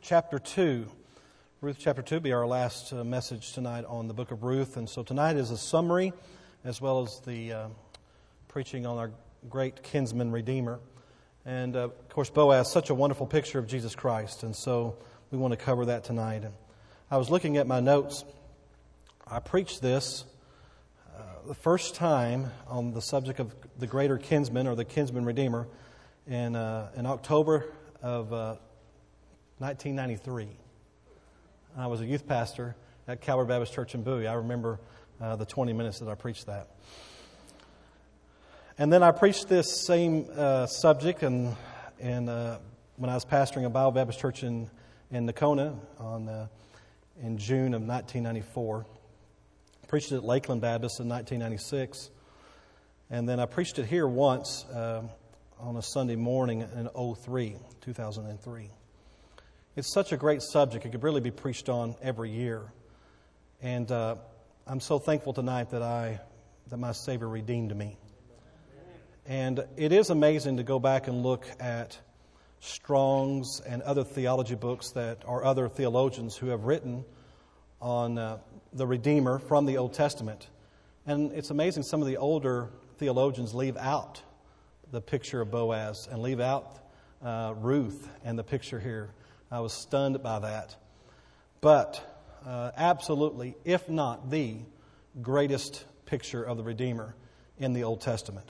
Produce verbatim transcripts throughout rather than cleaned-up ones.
chapter two. Ruth chapter two will be our last uh, message tonight on the book of Ruth. And so tonight is a summary as well as the uh, preaching on our great kinsman redeemer. And uh, of course, Boaz, such a wonderful picture of Jesus Christ. And so we want to cover that tonight. And I was looking at my notes. I preached this uh, the first time on the subject of the greater kinsman or the kinsman redeemer in, uh, in October of uh, nineteen ninety-three. I was a youth pastor at Calvary Baptist Church in Bowie. I remember uh, the twenty minutes that I preached that. And then I preached this same uh, subject and, and uh, when I was pastoring a Bible Baptist church in, in Nocona on, uh, in June of nineteen ninety-four. I preached it at Lakeland Baptist in nineteen ninety-six. And then I preached it here once uh, on a Sunday morning in oh three, two thousand three. It's such a great subject. It could really be preached on every year. And uh, I'm so thankful tonight that I that my Savior redeemed me. And it is amazing to go back and look at Strong's and other theology books that are other theologians who have written on uh, the Redeemer from the Old Testament. And it's amazing some of the older theologians leave out the picture of Boaz and leave out uh, Ruth and the picture here. I was stunned by that. But uh, absolutely, if not the greatest picture of the Redeemer in the Old Testament.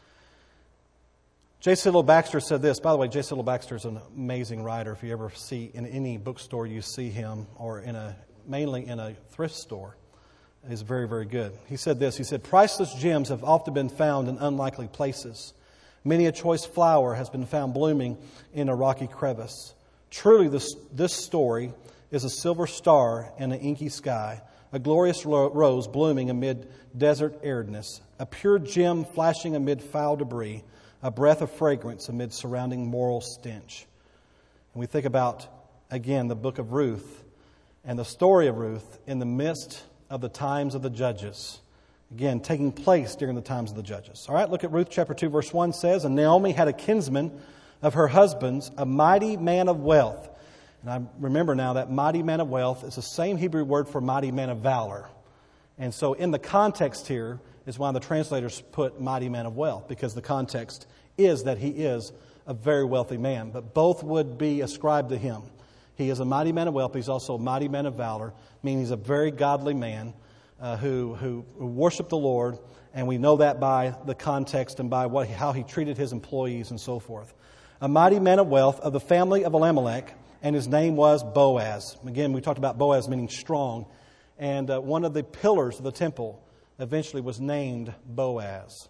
J. Sidlow Baxter said this. By the way, J. Sidlow Baxter is an amazing writer. If you ever see in any bookstore you see him, or in a mainly in a thrift store, he's very, very good. He said this. He said, "Priceless gems have often been found in unlikely places. Many a choice flower has been found blooming in a rocky crevice. Truly, this, this story is a silver star in an inky sky, a glorious rose blooming amid desert aridness, a pure gem flashing amid foul debris, a breath of fragrance amid surrounding moral stench." And we think about, again, the book of Ruth and the story of Ruth in the midst of the times of the judges. Again, taking place during the times of the judges. All right, look at Ruth chapter two, verse one says, "And Naomi had a kinsman of her husband's, a mighty man of wealth." And I remember now that mighty man of wealth is the same Hebrew word for mighty man of valor. And so in the context here is why the translators put mighty man of wealth, because the context is that he is a very wealthy man. But both would be ascribed to him. He is a mighty man of wealth, but he's also a mighty man of valor, meaning he's a very godly man uh, who, who, who worshiped the Lord. And we know that by the context and by what how he treated his employees and so forth. A mighty man of wealth of the family of Elimelech, and his name was Boaz. Again, we talked about Boaz meaning strong. And uh, one of the pillars of the temple eventually was named Boaz.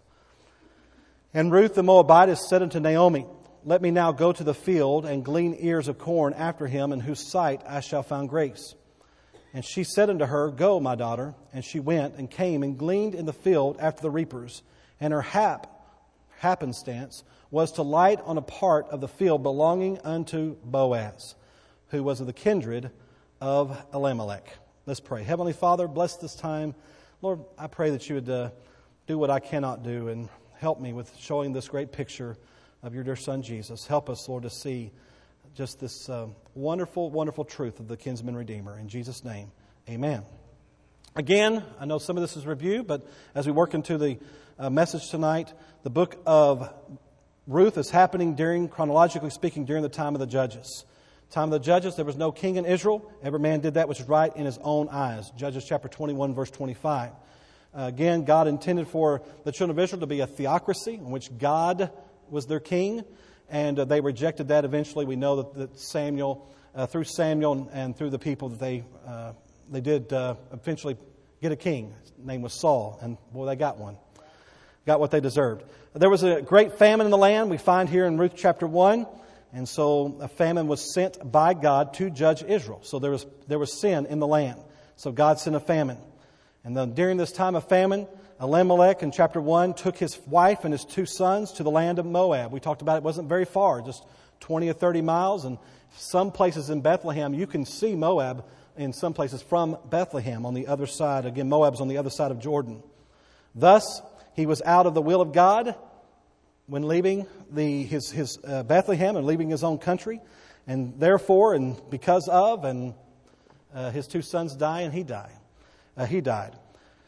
"And Ruth the Moabitess said unto Naomi, Let me now go to the field and glean ears of corn after him, in whose sight I shall find grace. And she said unto her, Go, my daughter. And she went and came and gleaned in the field after the reapers. And her hap, happenstance was to light on a part of the field belonging unto Boaz, who was of the kindred of Elimelech." Let's pray. Heavenly Father, bless this time. Lord, I pray that you would uh, do what I cannot do and help me with showing this great picture of your dear Son, Jesus. Help us, Lord, to see just this uh, wonderful, wonderful truth of the kinsman redeemer. In Jesus' name, amen. Again, I know some of this is review, but as we work into the uh, message tonight, the book of Ruth is happening during, chronologically speaking, during the time of the judges. Time of the judges, there was no king in Israel. Every man did that which was right in his own eyes. Judges chapter twenty-one, verse twenty-five. Uh, again, God intended for the children of Israel to be a theocracy in which God was their king, and uh, they rejected that eventually. We know that, that Samuel, uh, through Samuel and through the people, that they uh, they did uh, eventually get a king. His name was Saul, and boy, they got one. Got what they deserved. There was a great famine in the land, we find here in Ruth chapter one. And so a famine was sent by God to judge Israel. So there was there was sin in the land. So God sent a famine. And then during this time of famine, Elimelech in chapter one took his wife and his two sons to the land of Moab. We talked about it wasn't very far, just twenty or thirty miles. And some places in Bethlehem, you can see Moab in some places from Bethlehem on the other side. Again, Moab's on the other side of Jordan. Thus, he was out of the will of God when leaving the his, his uh, Bethlehem and leaving his own country. And therefore, and because of, and uh, his two sons die, and he died. Uh, he died.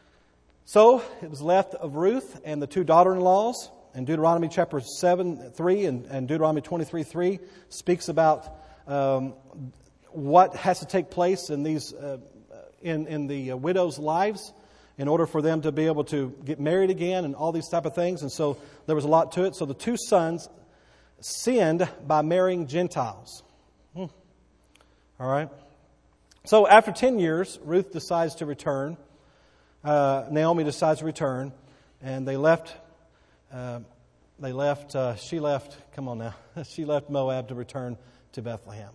So it was left of Ruth and the two daughter-in-laws. And Deuteronomy chapter seven, three, and, and Deuteronomy twenty-three, three speaks about um, what has to take place in these uh, in in the uh, widows' lives in order for them to be able to get married again and all these type of things. And so there was a lot to it. So the two sons sinned by marrying Gentiles. Hmm. All right. So after ten years, Ruth decides to return. Uh, Naomi decides to return, and they left. Uh, they left. Uh, she left. Come on now. She left Moab to return to Bethlehem.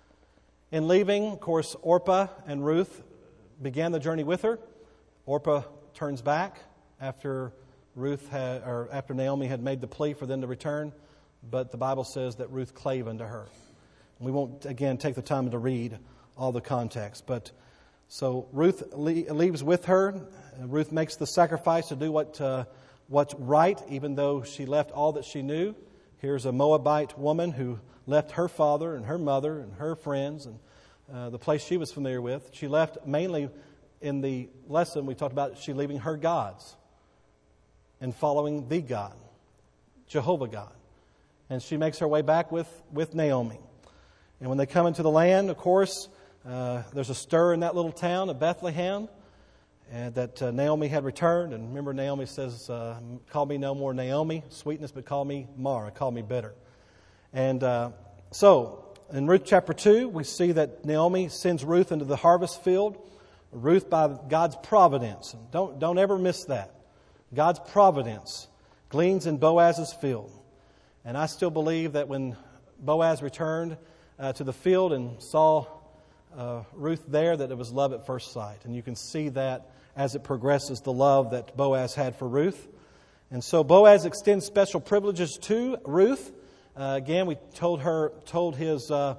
In leaving, of course, Orpah and Ruth began the journey with her. Orpah turns back after Ruth had, or after Naomi had made the plea for them to return, but the Bible says that Ruth clave unto her. We won't again take the time to read all the context, but so Ruth leaves with her. Ruth makes the sacrifice to do what uh, what's right, even though she left all that she knew. Here's a Moabite woman who left her father and her mother and her friends and uh, the place she was familiar with. She left mainly in the lesson we talked about, she leaving her gods and following the God, Jehovah God. And she makes her way back with, with Naomi. And when they come into the land, of course, uh, there's a stir in that little town of Bethlehem, and that uh, Naomi had returned. And remember, Naomi says, uh, call me no more Naomi, sweetness, but call me Mara, call me bitter. And uh, so, in Ruth chapter two, we see that Naomi sends Ruth into the harvest field. Ruth, by God's providence, don't, don't ever miss that. God's providence gleans in Boaz's field. And I still believe that when Boaz returned uh, to the field and saw uh, Ruth there, that it was love at first sight. And you can see that as it progresses, the love that Boaz had for Ruth. And so Boaz extends special privileges to Ruth. Uh, again, we told her, told his uh,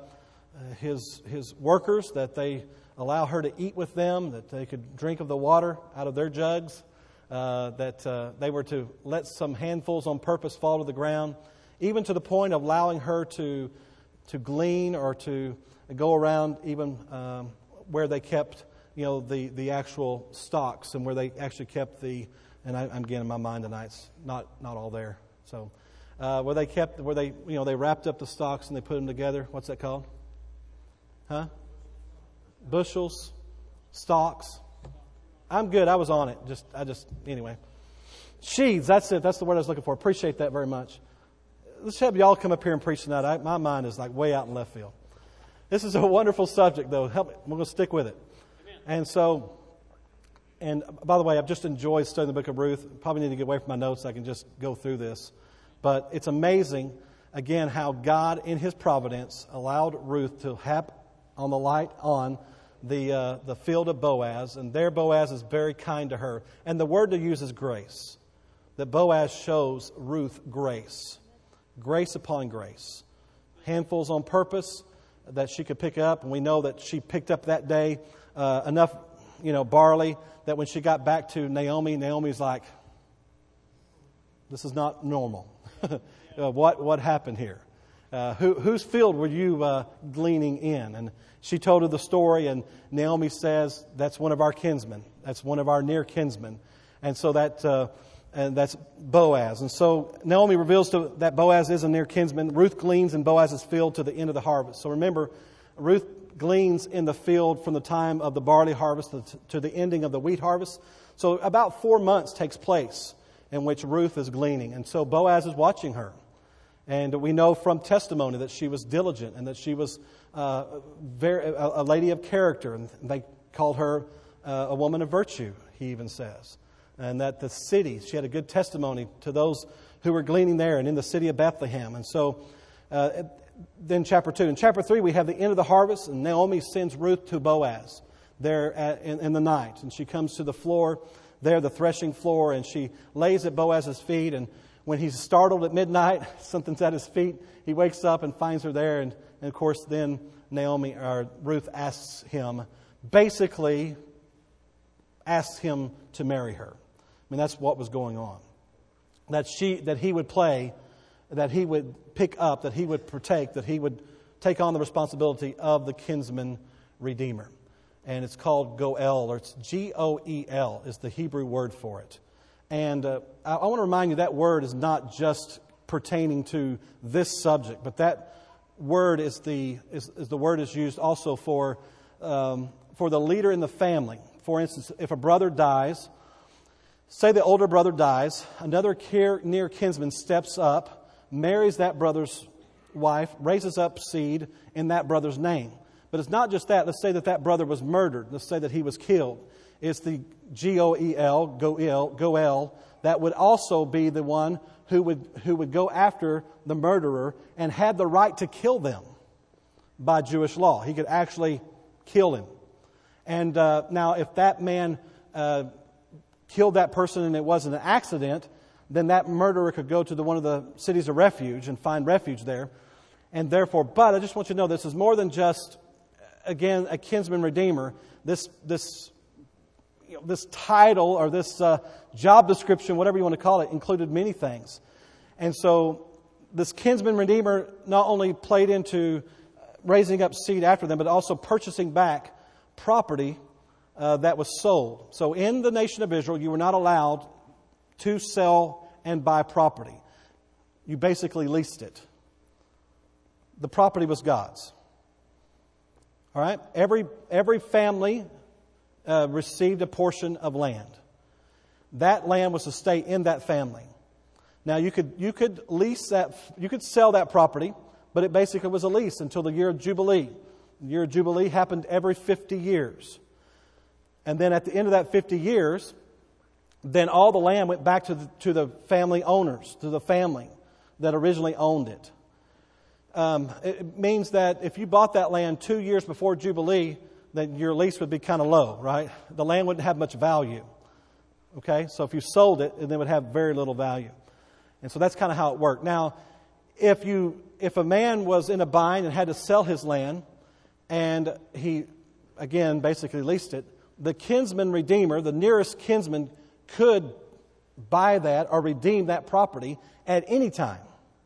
his his workers that they allow her to eat with them, that they could drink of the water out of their jugs, uh, that uh, they were to let some handfuls on purpose fall to the ground, even to the point of allowing her to to glean or to go around even um, where they kept, you know, the, the actual stocks and where they actually kept the, and I, I'm getting in my mind tonight, it's not not all there, so. Uh, where they kept, where they, you know, they wrapped up the stalks and they put them together. What's that called? Huh? Bushels, stalks. I'm good. I was on it. Just, I just, anyway. Sheaves. That's it. That's the word I was looking for. Appreciate that very much. Let's have y'all come up here and preach tonight. I, my mind is like way out in left field. This is a wonderful subject, though. Help me. We're going to stick with it. Amen. And so, and by the way, I've just enjoyed studying the book of Ruth. Probably need to get away from my notes so I can just go through this. But it's amazing, again, how God, in His providence, allowed Ruth to hap on the light on the uh, the field of Boaz. And there Boaz is very kind to her. And the word to use is grace. That Boaz shows Ruth grace. Grace upon grace. Handfuls on purpose that she could pick up. And we know that she picked up that day uh, enough, you know, barley that when she got back to Naomi, Naomi's like, this is not normal. uh, what what happened here? Uh, who, whose field were you uh, gleaning in? And she told her the story, and Naomi says, that's one of our kinsmen. That's one of our near kinsmen. And so that uh, and that's Boaz. And so Naomi reveals to, that Boaz is a near kinsman. Ruth gleans in Boaz's field to the end of the harvest. So remember, Ruth gleans in the field from the time of the barley harvest to, to the ending of the wheat harvest. So about four months takes place in which Ruth is gleaning. And so Boaz is watching her. And we know from testimony that she was diligent and that she was uh, very, a, a lady of character. And they called her uh, a woman of virtue, he even says. And that the city, she had a good testimony to those who were gleaning there and in the city of Bethlehem. And so uh, then chapter two. In chapter three, we have the end of the harvest, and Naomi sends Ruth to Boaz there at, in, in the night. And she comes to the floor there, the threshing floor, and she lays at Boaz's feet. And when he's startled at midnight, something's at his feet, he wakes up and finds her there. And, and of course, then Naomi or Ruth asks him, basically asks him to marry her. I mean, that's what was going on. That she, that he would play, that he would pick up, that he would partake, that he would take on the responsibility of the kinsman redeemer. And it's called Goel, or it's G O E L is the Hebrew word for it. And uh, I, I want to remind you that word is not just pertaining to this subject, but that word is the is, is the word is used also for um, for the leader in the family. For instance, if a brother dies, say the older brother dies, another care, near kinsman steps up, marries that brother's wife, raises up seed in that brother's name. But it's not just that. Let's say that that brother was murdered. Let's say that he was killed. It's the G O E L, Goel, Goel, that would also be the one who would who would go after the murderer and had the right to kill them by Jewish law. He could actually kill him. And uh, now if that man uh, killed that person and it wasn't an accident, then that murderer could go to the, one of the cities of refuge and find refuge there. And therefore, but I just want you to know this is more than just, again, a kinsman redeemer. This this you know, this title or this uh, job description, whatever you want to call it, included many things. And so this kinsman redeemer not only played into raising up seed after them, but also purchasing back property uh, that was sold. So in the nation of Israel, you were not allowed to sell and buy property. You basically leased it. The property was God's. All right? Every every family uh, received a portion of land. That land was to stay in that family. Now you could you could lease that, you could sell that property, but it basically was a lease until the year of Jubilee. The year of Jubilee happened every fifty years. And then at the end of that fifty years, then all the land went back to the, to the family owners, to the family that originally owned it. Um, it means that if you bought that land two years before Jubilee, then your lease would be kind of low, right? The land wouldn't have much value. Okay, so if you sold it, then it would have very little value. And so that's kind of how it worked. Now, if you if a man was in a bind and had to sell his land, and he, again, basically leased it, the kinsman redeemer, the nearest kinsman, could buy that or redeem that property at any time.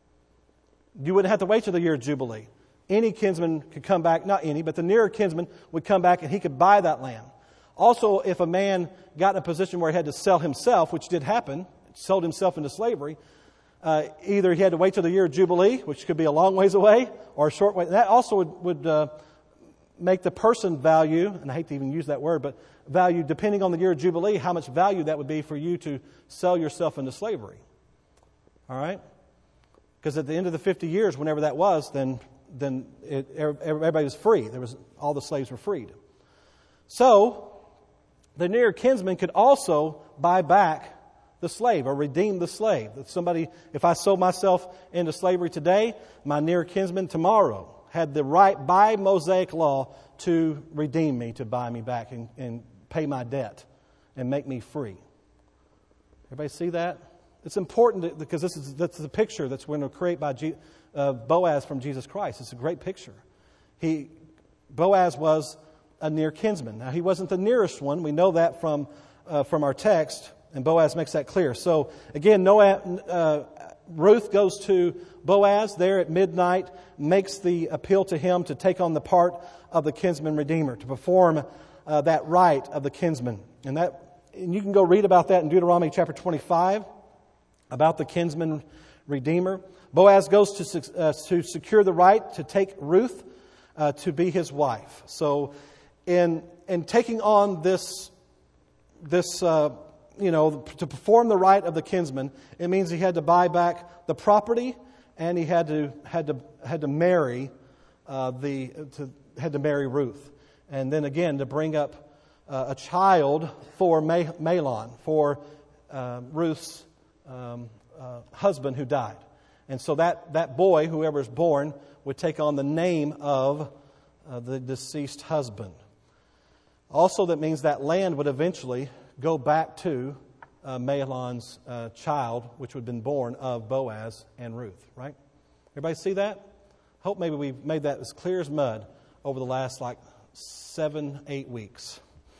You wouldn't have to wait till the year of Jubilee. Any kinsman could come back, not any, but the nearer kinsman would come back and he could buy that land. Also, if a man got in a position where he had to sell himself, which did happen, sold himself into slavery, uh, either he had to wait till the year of Jubilee, which could be a long ways away, or a short way. That also would, would uh, make the person value, and I hate to even use that word, but value, depending on the year of Jubilee, how much value that would be for you to sell yourself into slavery. All right? Because at the end of the fifty years, whenever that was, then then it, everybody was free. There was all the slaves were freed. So the near kinsman could also buy back the slave or redeem the slave. If somebody, if I sold myself into slavery today, my near kinsman tomorrow had the right by Mosaic law to redeem me, to buy me back and, and pay my debt and make me free. Everybody see that? It's important to, because this is that's the picture that's going to create by G, uh, Boaz from Jesus Christ. It's a great picture. He Boaz was a near kinsman. Now he wasn't the nearest one. We know that from uh, from our text, and Boaz makes that clear. So again, Noah, uh, Ruth goes to Boaz there at midnight, makes the appeal to him to take on the part of the kinsman redeemer, to perform uh, that rite of the kinsman, and that and you can go read about that in Deuteronomy chapter twenty-five. About the kinsman redeemer. Boaz goes to, uh, to secure the right to take Ruth uh, to be his wife. So in in taking on this, this uh, you know, to perform the rite of the kinsman, it means he had to buy back the property and he had to had to had to marry uh, the to, had to marry Ruth. And then again to bring up uh, a child for Mahlon, for uh, Ruth's Um, uh, husband who died. And so that, that boy, whoever is born, would take on the name of uh, the deceased husband. Also, that means that land would eventually go back to uh, Mahlon's uh, child, which would have been born of Boaz and Ruth, right? Everybody see that? Hope maybe we've made that as clear as mud over the last like seven, eight weeks.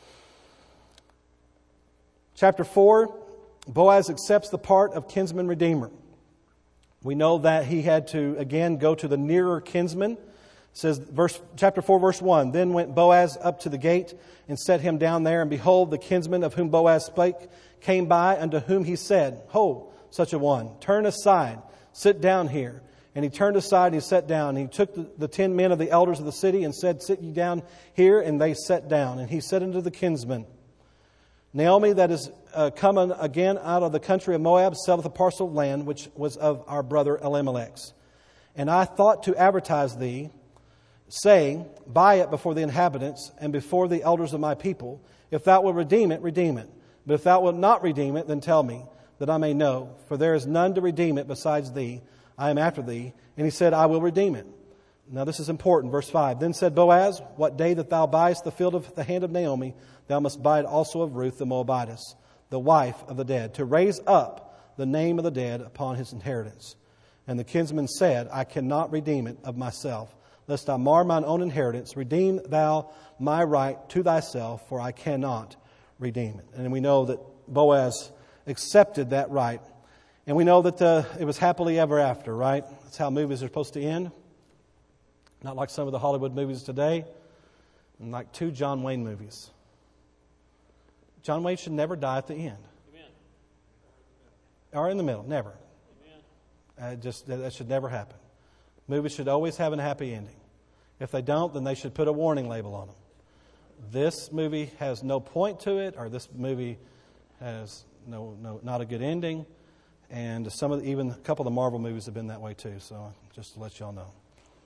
Chapter four, Boaz accepts the part of kinsman redeemer. We know that he had to, again, go to the nearer kinsman It says, verse, chapter four, verse one, Then went Boaz up to the gate and set him down there, and behold, the kinsman of whom Boaz spake came by, unto whom he said, Ho, such a one, turn aside, sit down here. And he turned aside and he sat down. And he took the, the ten men of the elders of the city and said, Sit ye down here. And they sat down. And he said unto the kinsman, Naomi, that is uh, coming again out of the country of Moab, selleth a parcel of land which was of our brother Elimelech's. And I thought to advertise thee, saying, Buy it before the inhabitants and before the elders of my people. If thou wilt redeem it, redeem it. But if thou wilt not redeem it, then tell me, that I may know. For there is none to redeem it besides thee. I am after thee. And he said, I will redeem it. Now this is important. Verse five. Then said Boaz, What day that thou buyest the field of the hand of Naomi, thou must buy it also of Ruth the Moabitess, the wife of the dead, to raise up the name of the dead upon his inheritance. And the kinsman said, I cannot redeem it of myself, lest I mar mine own inheritance. Redeem thou my right to thyself, for I cannot redeem it. And we know that Boaz accepted that right. And we know that uh, it was happily ever after, right? That's how movies are supposed to end. Not like some of the Hollywood movies today, and like two John Wayne movies. John Wayne should never die at the end. Amen. Or in the middle, never. Uh, just that should never happen. Movies should always have a happy ending. If they don't, then they should put a warning label on them. This movie has no point to it, or this movie has no, no not a good ending. And some of the, even a couple of the Marvel movies have been that way too. So just to let y'all know.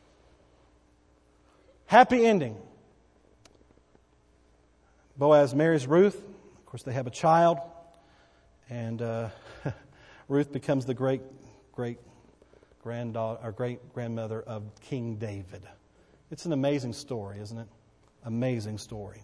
Happy ending. Boaz marries Ruth. Of course, they have a child. And uh, Ruth becomes the great, great granddaughter or great grandmother of King David. It's an amazing story, isn't it? Amazing story.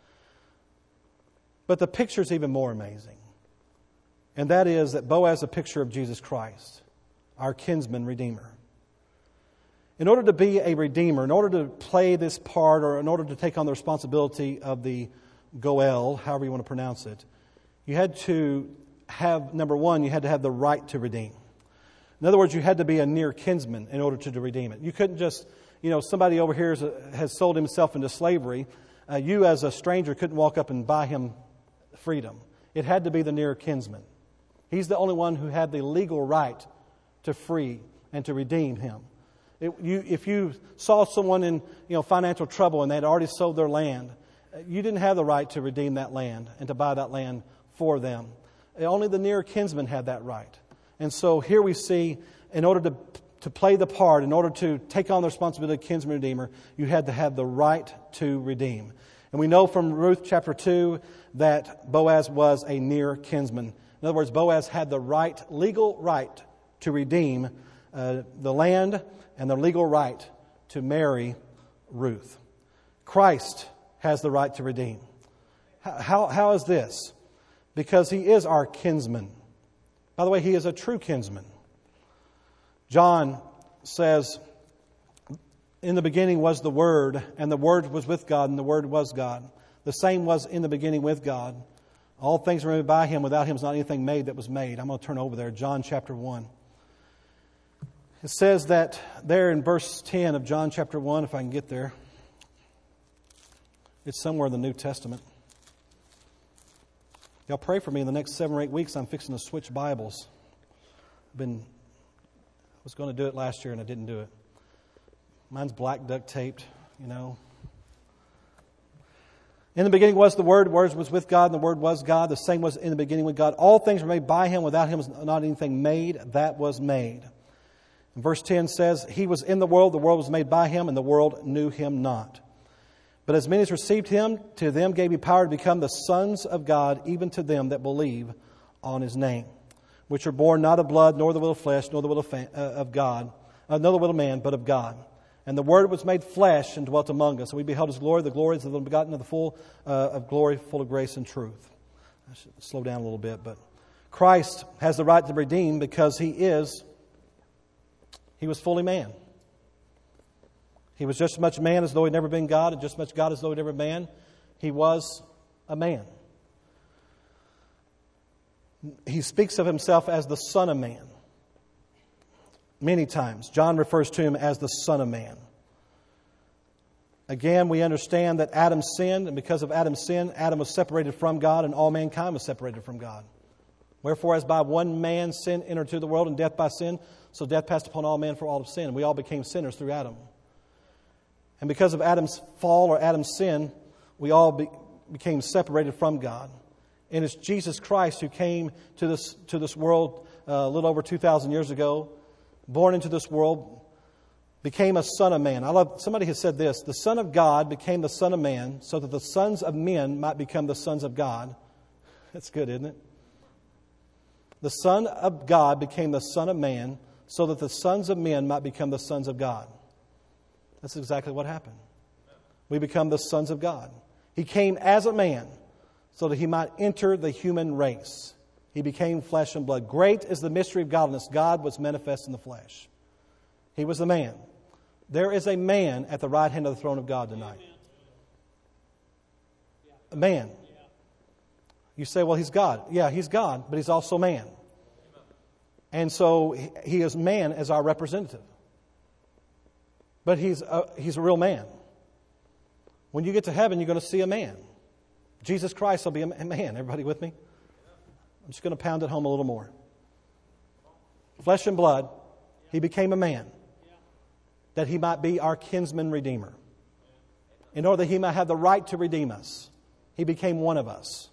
But the picture is even more amazing. And that is that Boaz is a picture of Jesus Christ, our kinsman redeemer. In order to be a redeemer, in order to play this part, or in order to take on the responsibility of the Goel, however you want to pronounce it, you had to have, number one, you had to have the right to redeem. In other words, you had to be a near kinsman in order to, to redeem it. You couldn't just, you know, somebody over here is a, has sold himself into slavery. Uh, you as a stranger couldn't walk up and buy him freedom. It had to be the near kinsman. He's the only one who had the legal right to free and to redeem him. It, you, if you saw someone in you know financial trouble and they had already sold their land, you didn't have the right to redeem that land and to buy that land for them. Only the near kinsman had that right. And so here we see, in order to, to play the part, in order to take on the responsibility of kinsman redeemer, you had to have the right to redeem. And we know from Ruth chapter two that Boaz was a near kinsman. In other words, Boaz had the right, legal right to redeem uh, the land and the legal right to marry Ruth. Christ has the right to redeem. How, how is this? Because He is our kinsman. By the way, He is a true kinsman. John says, in the beginning was the Word, and the Word was with God, and the Word was God. The same was in the beginning with God. All things were made by Him. Without Him is not anything made that was made. I'm going to turn over there. John chapter one. It says that there in verse ten of John chapter one, if I can get there. It's somewhere in the New Testament. Y'all pray for me in the next seven or eight weeks. I'm fixing to switch Bibles. I've been, I was going to do it last year and I didn't do it. Mine's black duct taped, you know. In the beginning was the Word, the Word was with God, and the Word was God. The same was in the beginning with God. All things were made by Him. Without Him was not anything made that was made. And verse ten says, He was in the world, the world was made by Him, and the world knew Him not. But as many as received Him, to them gave He power to become the sons of God, even to them that believe on His name, which are born not of blood, nor the will of flesh, nor the will of, fa- uh, of God, uh, nor the will of man, but of God. And the Word was made flesh and dwelt among us. And we beheld His glory, the glory is of the begotten of the full uh, of glory, full of grace and truth. I should slow down a little bit, but Christ has the right to redeem because He is, He was fully man. He was just as much man as though He'd never been God, and just as much God as though He'd never been man. He was a man. He speaks of Himself as the Son of Man. Many times. John refers to Him as the Son of Man. Again, we understand that Adam sinned, and because of Adam's sin, Adam was separated from God, and all mankind was separated from God. Wherefore, as by one man sin entered into the world, and death by sin, so death passed upon all men for all of sin. And we all became sinners through Adam. And because of Adam's fall or Adam's sin, we all be, became separated from God. And it's Jesus Christ who came to this to this world uh, a little over two thousand years ago, born into this world, became a son of man. I love, somebody has said this: the Son of God became the Son of Man so that the sons of men might become the sons of God. That's good, isn't it? The Son of God became the Son of Man so that the sons of men might become the sons of God. That's exactly what happened. We become the sons of God. He came as a man so that He might enter the human race. He became flesh and blood. Great is the mystery of godliness. God was manifest in the flesh. He was the man. There is a man at the right hand of the throne of God tonight. A man. You say, well, He's God. Yeah, He's God, but He's also man. And so He is man as our representative. But He's a, he's a real man. When you get to heaven, you're going to see a man. Jesus Christ will be a man. Everybody with me? I'm just going to pound it home a little more. Flesh and blood, He became a man, that He might be our kinsman redeemer. In order that He might have the right to redeem us, He became one of us.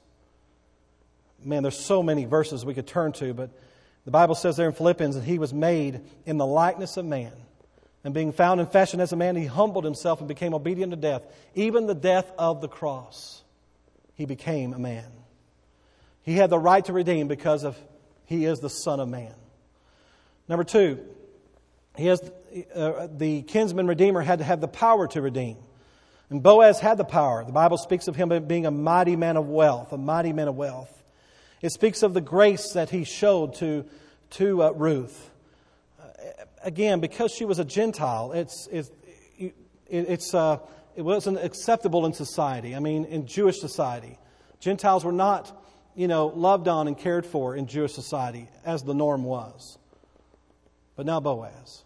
Man, there's so many verses we could turn to, but the Bible says there in Philippians that He was made in the likeness of man. And being found in fashion as a man, He humbled Himself and became obedient to death, even the death of the cross. He became a man. He had the right to redeem because of He is the Son of Man. Number two, He has uh, the kinsman redeemer had to have the power to redeem. And Boaz had the power. The Bible speaks of him being a mighty man of wealth, a mighty man of wealth. It speaks of the grace that he showed to, to uh, Ruth. Uh, again, because she was a Gentile, it's, it's, it, it's, uh, it wasn't acceptable in society. I mean, in Jewish society. Gentiles were not, you know, loved on and cared for in Jewish society as the norm was. But now Boaz,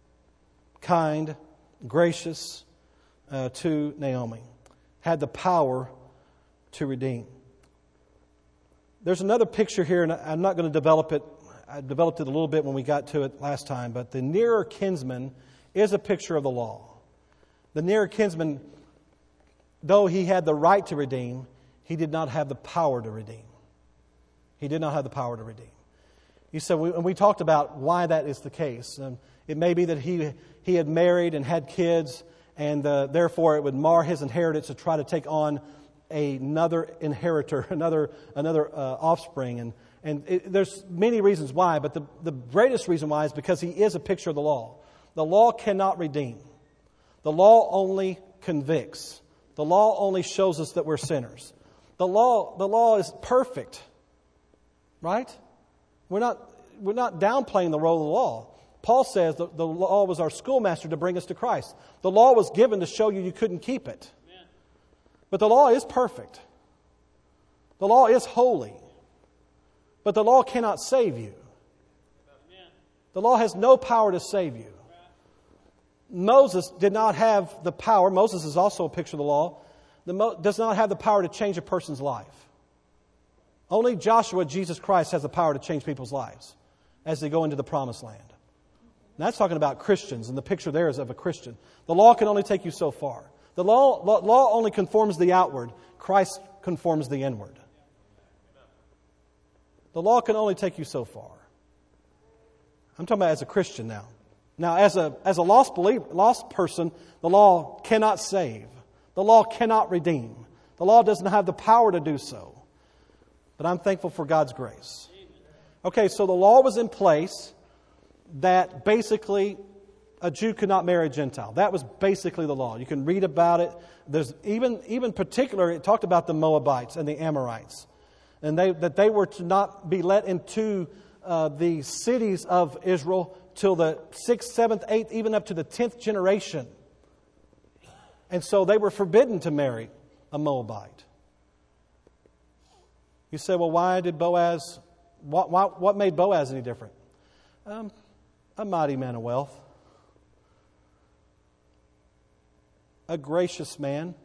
kind, gracious uh, to Naomi, had the power to redeem. There's another picture here, and I'm not going to develop it. I developed it a little bit when we got to it last time, but the nearer kinsman is a picture of the law. The nearer kinsman, though he had the right to redeem, he did not have the power to redeem. He did not have the power to redeem. You said, we, and we talked about why that is the case. Um, it may be that he he had married and had kids, and uh, therefore it would mar his inheritance to try to take on another inheritor, another another uh, offspring, and and it, there's many reasons why, but the the greatest reason why is because he is a picture of the law. The law cannot redeem. The law only convicts. The law only shows us that we're sinners. The law the law is perfect, right? We're not we're not downplaying the role of the law. Paul says the, the law was our schoolmaster to bring us to Christ. The law was given to show you you couldn't keep it. But the law is perfect. The law is holy. But the law cannot save you. The law has no power to save you. Moses did not have the power. Moses is also a picture of the law. The Mo, does not have the power to change a person's life. Only Joshua, Jesus Christ, has the power to change people's lives as they go into the promised land. And that's talking about Christians, and the picture there is of a Christian. The law can only take you so far. The law, law only conforms the outward. Christ conforms the inward. The law can only take you so far. I'm talking about as a Christian now. Now, as a as a lost believer, lost person, the law cannot save. The law cannot redeem. The law doesn't have the power to do so. But I'm thankful for God's grace. Okay, so the law was in place that basically a Jew could not marry a Gentile. That was basically the law. You can read about it. There's even even particular, it talked about the Moabites and the Amorites. And they that they were to not be let into uh, the cities of Israel till the sixth, seventh, eighth, even up to the tenth generation. And so they were forbidden to marry a Moabite. You say, well, why did Boaz, what, what, what made Boaz any different? Um, a mighty man of wealth. a gracious man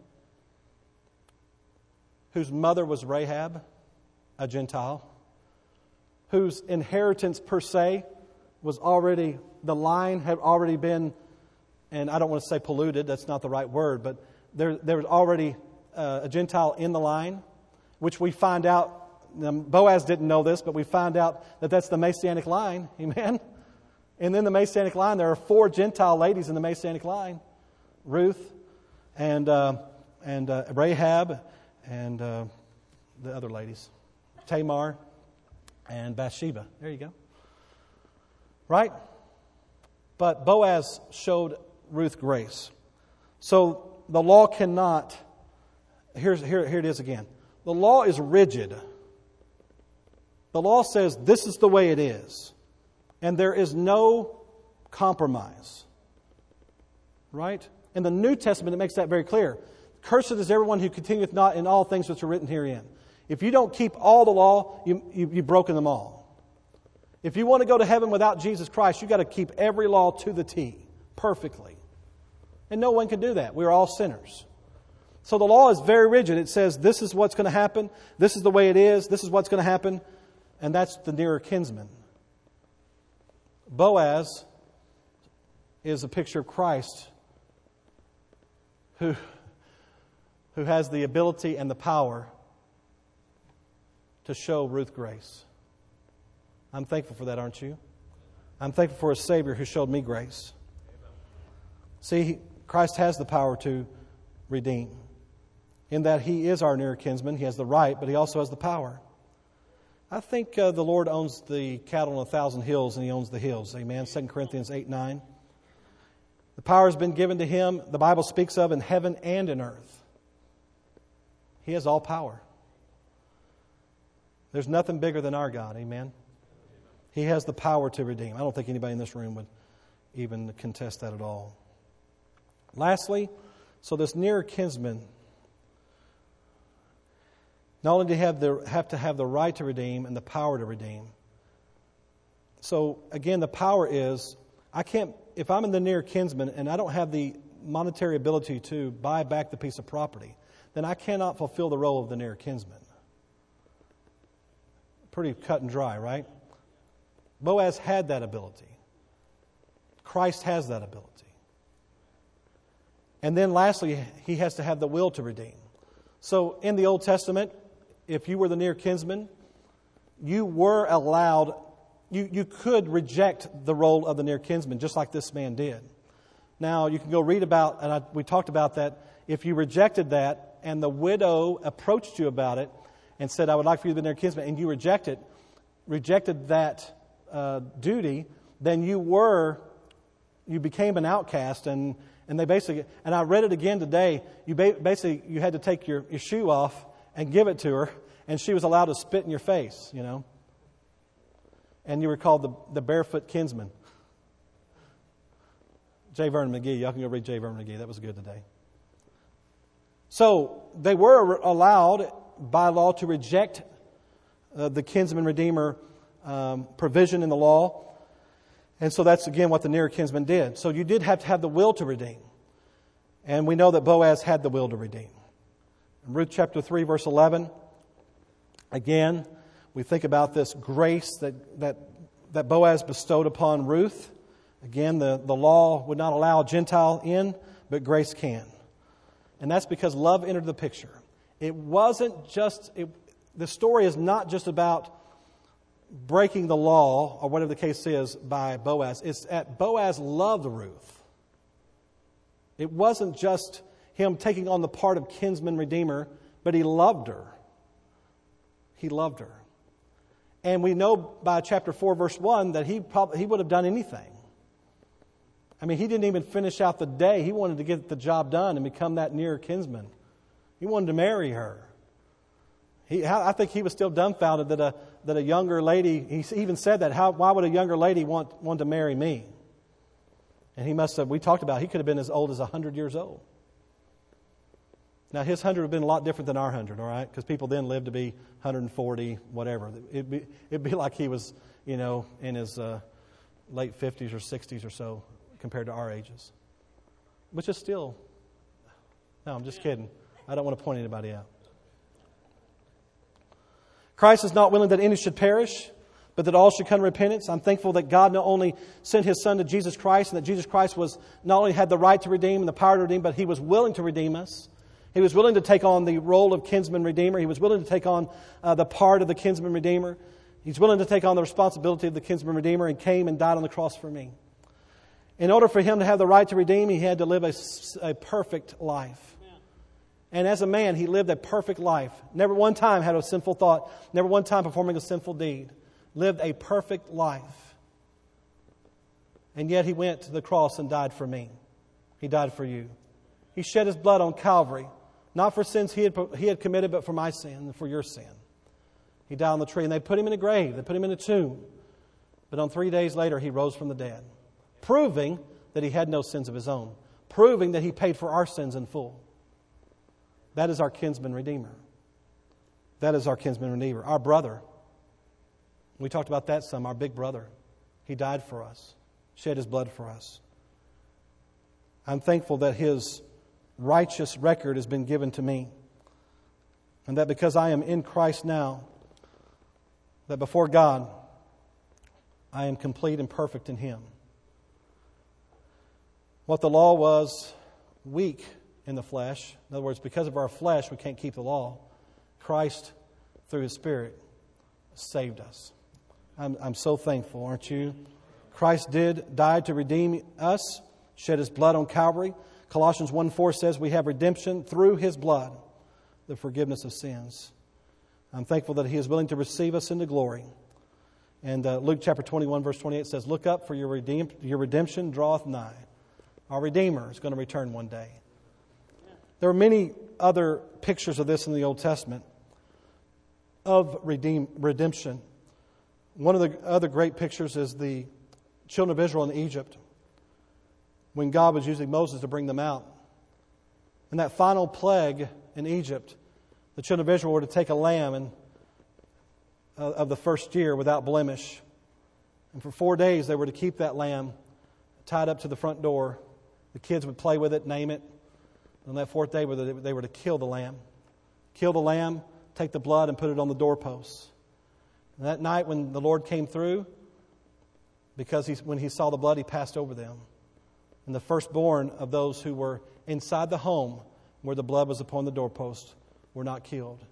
whose mother was Rahab, a Gentile, whose inheritance per se was already, the line had already been, and I don't want to say polluted, that's not the right word, but there, there was already uh, a Gentile in the line, which we find out, um, Boaz didn't know this, but we find out that that's the Messianic line, amen? And in the Messianic line, there are four Gentile ladies in the Messianic line, Ruth and, uh, and uh, Rahab and uh, the other ladies, Tamar and Bathsheba. There you go. Right? But Boaz showed Ruth grace. So the law cannot, here's, here, here it is again. The law is rigid. The law says this is the way it is. And there is no compromise. Right? In the New Testament, it makes that very clear. Cursed is everyone who continueth not in all things which are written herein. If you don't keep all the law, you, you, you've broken them all. If you want to go to heaven without Jesus Christ, you've got to keep every law to the T, perfectly. And no one can do that. We're all sinners. So the law is very rigid. It says this is what's going to happen, this is the way it is, this is what's going to happen, and that's the nearer kinsman. Boaz is a picture of Christ who, who has the ability and the power to show Ruth grace. I'm thankful for that, aren't you? I'm thankful for a Savior who showed me grace. See, Christ has the power to redeem. In that He is our near kinsman. He has the right, but He also has the power. I think uh, the Lord owns the cattle on a thousand hills, and He owns the hills. Amen. Second Corinthians eight nine. The power has been given to Him, the Bible speaks of, in heaven and in earth. He has all power. There's nothing bigger than our God. Amen. He has the power to redeem. I don't think anybody in this room would even contest that at all. Lastly, so this near kinsman not only do you have, the, have to have the right to redeem and the power to redeem. So again, the power is, I can't, if I'm in the near kinsman and I don't have the monetary ability to buy back the piece of property, then I cannot fulfill the role of the near kinsman. Pretty cut and dry, right? Boaz had that ability. Christ has that ability. And then lastly, he has to have the will to redeem. So in the Old Testament, if you were the near kinsman, you were allowed, you, you could reject the role of the near kinsman, just like this man did. Now, you can go read about, and I, we talked about that, if you rejected that and the widow approached you about it and said, I would like for you to be the near kinsman, and you rejected, rejected that uh, duty, then you were, you became an outcast, and And they basically, and I read it again today, you basically, you had to take your, your shoe off and give it to her, and she was allowed to spit in your face, you know. And you were called the, the barefoot kinsman. J. Vernon McGee, y'all can go read J. Vernon McGee, that was good today. So, they were allowed by law to reject uh, the kinsman redeemer um, provision in the law. And so that's, again, what the near kinsman did. So you did have to have the will to redeem. And we know that Boaz had the will to redeem. In Ruth chapter three, verse eleven, again, we think about this grace that, that, that Boaz bestowed upon Ruth. Again, the, the law would not allow a Gentile in, but grace can. And that's because love entered the picture. It wasn't just, it, the story is not just about breaking the law, or whatever the case is, by Boaz. It's that Boaz loved Ruth. It wasn't just him taking on the part of kinsman redeemer, but he loved her. He loved her. And we know by chapter four, verse one, that he probably, he would have done anything. I mean, he didn't even finish out the day. He wanted to get the job done and become that near kinsman. He wanted to marry her. He, I think he was still dumbfounded that a that a younger lady, he even said that, how, why would a younger lady want, want to marry me? And he must have, we talked about, he could have been as old as one hundred years old. Now, his one hundred would have been a lot different than our one hundred, all right? Because people then lived to be one hundred forty, whatever. It'd be, it'd be like he was, you know, in his uh, late fifties or sixties or so compared to our ages. Which is still No, I'm just kidding. I don't want to point anybody out. Christ is not willing that any should perish, but that all should come to repentance. I'm thankful that God not only sent His Son to Jesus Christ, and that Jesus Christ was not only had the right to redeem and the power to redeem, but He was willing to redeem us. He was willing to take on the role of kinsman redeemer. He was willing to take on uh, the part of the kinsman redeemer. He's willing to take on the responsibility of the kinsman redeemer and came and died on the cross for me. In order for Him to have the right to redeem, He had to live a, a perfect life. And as a man, He lived a perfect life. Never one time had a sinful thought. Never one time performing a sinful deed. Lived a perfect life. And yet He went to the cross and died for me. He died for you. He shed His blood on Calvary. Not for sins He had, he had committed, but for my sin and for your sin. He died on the tree. And they put Him in a grave. They put Him in a tomb. But on three days later, He rose from the dead. Proving that He had no sins of His own. Proving that He paid for our sins in full. That is our kinsman redeemer. That is our kinsman redeemer. Our brother. We talked about that some. Our big brother. He died for us. Shed His blood for us. I'm thankful that His righteous record has been given to me. And that because I am in Christ now, that before God, I am complete and perfect in Him. What the law was weak in the flesh, in other words, because of our flesh we can't keep the law, Christ, through His Spirit, saved us. I'm, I'm so thankful, aren't you? Christ did, died to redeem us, shed His blood on Calvary. Colossians one four says we have redemption through His blood, the forgiveness of sins. I'm thankful that He is willing to receive us into glory. And uh, Luke chapter twenty-one verse twenty-eight says, look up, for your, redeem, your redemption draweth nigh. Our Redeemer is going to return one day. There are many other pictures of this in the Old Testament of redeem, redemption. One of the other great pictures is the children of Israel in Egypt, when God was using Moses to bring them out. In that final plague in Egypt, the children of Israel were to take a lamb and, uh, of the first year without blemish. And for four days they were to keep that lamb tied up to the front door. The kids would play with it, name it. On that fourth day, they were to kill the lamb. Kill the lamb, take the blood, and put it on the doorposts. And that night when the Lord came through, because he, when He saw the blood, He passed over them. And the firstborn of those who were inside the home where the blood was upon the doorpost were not killed.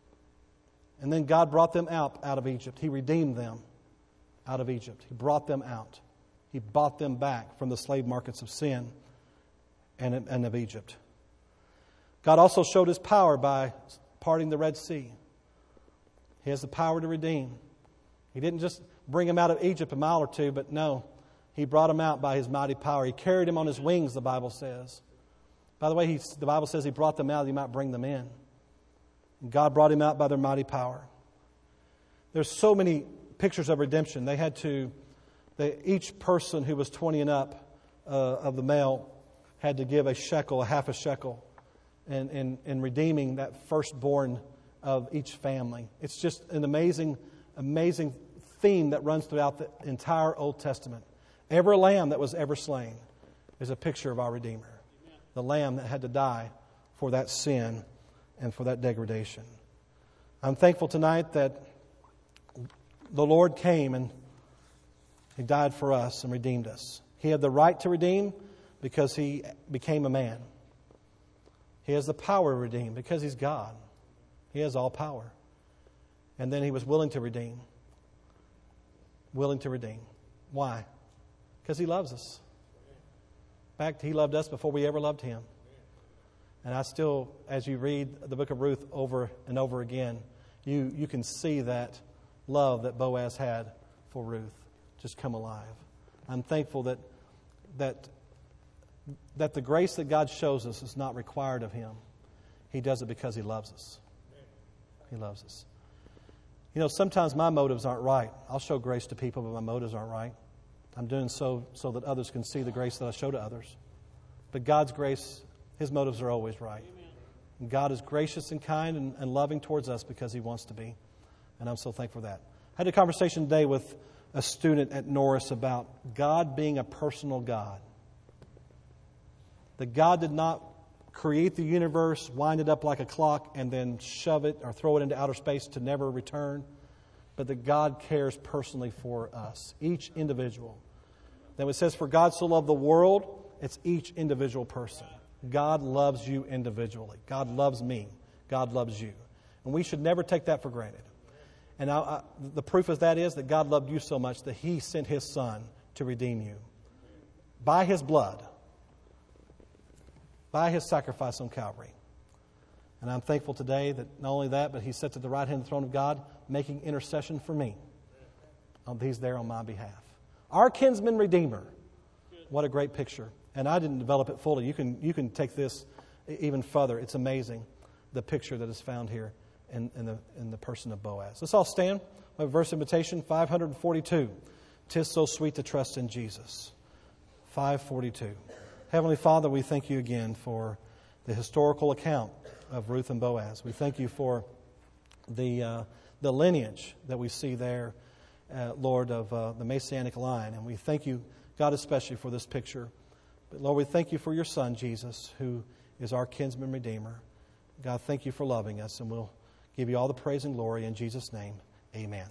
And then God brought them out, out of Egypt. He redeemed them out of Egypt. He brought them out. He bought them back from the slave markets of sin and, and of Egypt. God also showed His power by parting the Red Sea. He has the power to redeem. He didn't just bring them out of Egypt a mile or two, but no, He brought them out by His mighty power. He carried them on His wings, the Bible says. By the way, he, the Bible says He brought them out that He might bring them in. And God brought Him out by their mighty power. There's so many pictures of redemption. They had to, they, each person who was twenty and up uh, of the male had to give a shekel, a half a shekel, in, in, in redeeming that firstborn of each family. It's just an amazing, amazing theme that runs throughout the entire Old Testament. Every lamb that was ever slain is a picture of our Redeemer. The lamb that had to die for that sin and for that degradation. I'm thankful tonight that the Lord came and He died for us and redeemed us. He had the right to redeem because He became a man. He has the power to redeem because He's God. He has all power. And then He was willing to redeem. Willing to redeem. Why? Because He loves us. In fact, He loved us before we ever loved Him. And I still, as you read the book of Ruth over and over again, you, you can see that love that Boaz had for Ruth just come alive. I'm thankful that that that the grace that God shows us is not required of Him. He does it because He loves us. He loves us. You know, sometimes my motives aren't right. I'll show grace to people, but my motives aren't right. I'm doing so so that others can see the grace that I show to others. But God's grace, His motives are always right. And God is gracious and kind and, and loving towards us because He wants to be. And I'm so thankful for that. I had a conversation today with a student at Norris about God being a personal God. That God did not create the universe, wind it up like a clock, and then shove it or throw it into outer space to never return, but that God cares personally for us, each individual. Then it says, for God so loved the world, it's each individual person. God loves you individually. God loves me. God loves you. And we should never take that for granted. And I, I, the proof of that is that God loved you so much that He sent His Son to redeem you. By His blood. By His sacrifice on Calvary. And I'm thankful today that not only that, but He sits at the right hand of the throne of God, making intercession for me. He's there on my behalf. Our kinsman redeemer. What a great picture. And I didn't develop it fully. You can, you can take this even further. It's amazing, the picture that is found here in, in, the, in the person of Boaz. Let's all stand. We have verse invitation, five forty-two. 'Tis so sweet to trust in Jesus. five forty-two. Heavenly Father, we thank you again for the historical account of Ruth and Boaz. We thank you for the uh, the lineage that we see there, uh, Lord, of uh, the Messianic line. And we thank you, God, especially for this picture. But Lord, we thank you for your Son, Jesus, who is our kinsman redeemer. God, thank you for loving us, and we'll give you all the praise and glory in Jesus' name. Amen.